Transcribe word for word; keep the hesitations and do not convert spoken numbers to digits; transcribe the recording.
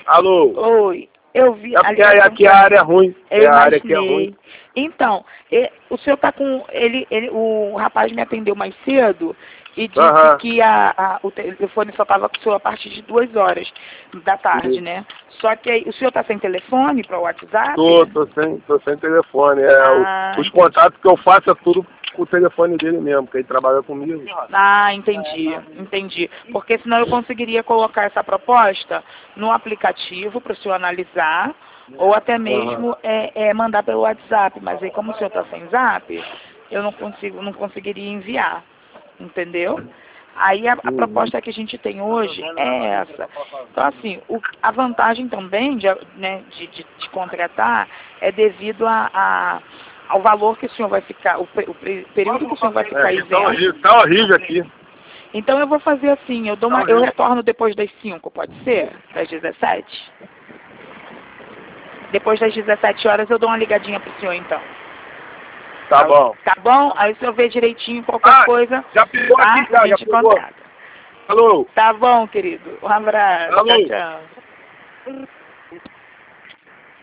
Alô? Oi. Eu vi... É porque aí aqui a área é ruim. Eu é a área que é imaginei. ruim. Então, e- o senhor tá com... Ele, ele, o rapaz me atendeu mais cedo e disse Aham. que a, a- o telefone só estava com o senhor a partir de duas horas da tarde, né? Só que aí, o senhor tá sem telefone para o WhatsApp? Tô, tô sem, tô sem telefone. É, Ah, o- os entendi. contatos que eu faço é tudo com o telefone dele mesmo, porque ele trabalha comigo. Ah, entendi, entendi. Porque senão eu conseguiria colocar essa proposta no aplicativo para o senhor analisar, ou até mesmo é, é, mandar pelo WhatsApp. Mas aí como o senhor está sem zap, eu não consigo, não conseguiria enviar, entendeu? Aí a, a Uhum. proposta que a gente tem hoje é essa. Então, assim, o- a vantagem também de, né, de, de, de contratar é devido a, a- ao valor que o senhor vai ficar, o, pe- o pe- período que o senhor vai ficar É, tá isento. horrível, tá horrível aqui. Então eu vou fazer assim, eu dou uma, eu retorno depois das cinco, pode ser? Das dezessete? Depois das dezessete horas eu dou uma ligadinha pro senhor então. Tá bom. Tá bom? Aí o senhor vê direitinho qualquer Ah, coisa, já pegou tá? aqui, já, A já gente pegou. contrata. Alô? Tá bom, querido. Um abraço. Alô? Tchau, tchau.